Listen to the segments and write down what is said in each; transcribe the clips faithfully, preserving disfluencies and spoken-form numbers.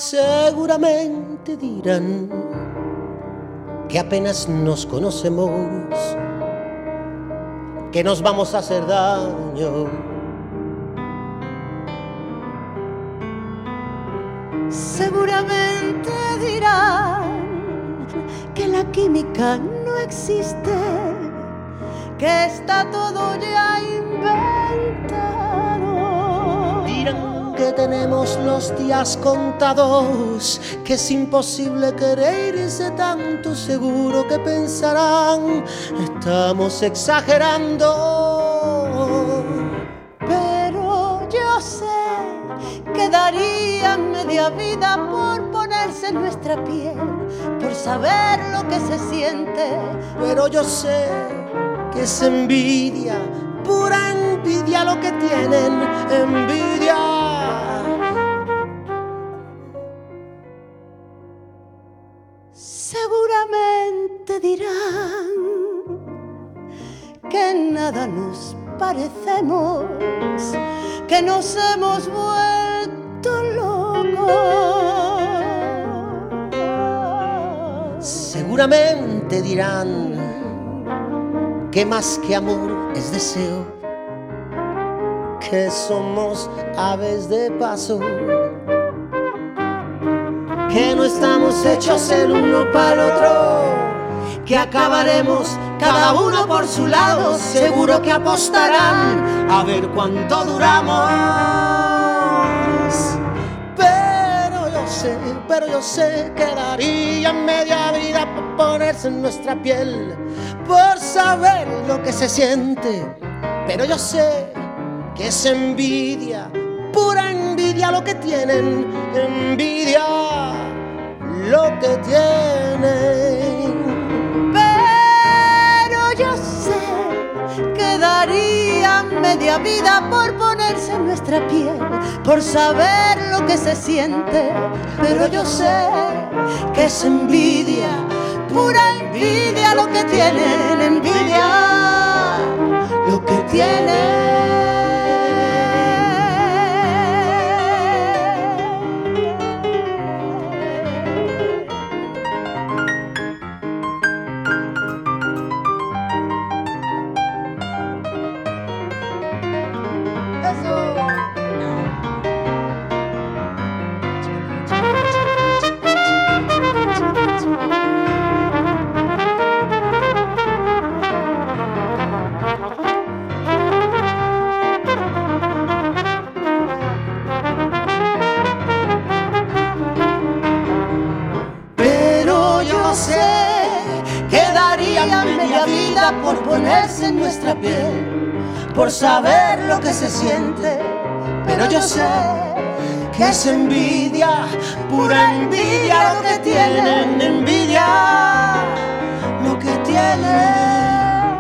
Seguramente dirán que apenas nos conocemos, que nos vamos a hacer daño. Seguramente dirán que la química no existe, que está todo ya inventado. Dirán que tenemos los días contados, que es imposible quererse tanto. Seguro que pensarán, estamos exagerando. Pero yo sé que darían media vida por ponerse en nuestra piel, por saber lo que se siente. Pero yo sé que es envidia, pura envidia lo que tienen, envidia. Seguramente dirán que en nada nos parecemos, que nos hemos vuelto locos. Seguramente dirán que más que amor es deseo, que somos aves de paso, que no estamos hechos el uno para el otro, que acabaremos cada uno por su lado. Seguro que apostarán a ver cuánto duramos. Pero yo sé, pero yo sé que darían media vida por ponerse en nuestra piel, por saber lo que se siente. Pero yo sé que es envidia, pura envidia lo que tienen, envidia lo que tienen. Pero yo sé que darían media vida por ponerse en nuestra piel, por saber lo que se siente. Pero yo sé que es envidia, pura envidia lo que tienen, envidia lo que tienen. Media vida por ponerse en nuestra piel, por saber lo que se siente. Pero yo sé que es envidia, pura envidia lo que tienen, envidia lo que tienen.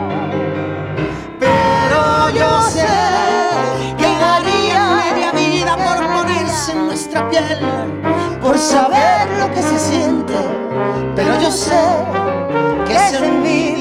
Pero yo sé que daría media vida por ponerse en nuestra piel, por saber lo que se siente. Pero yo sé que es envidia,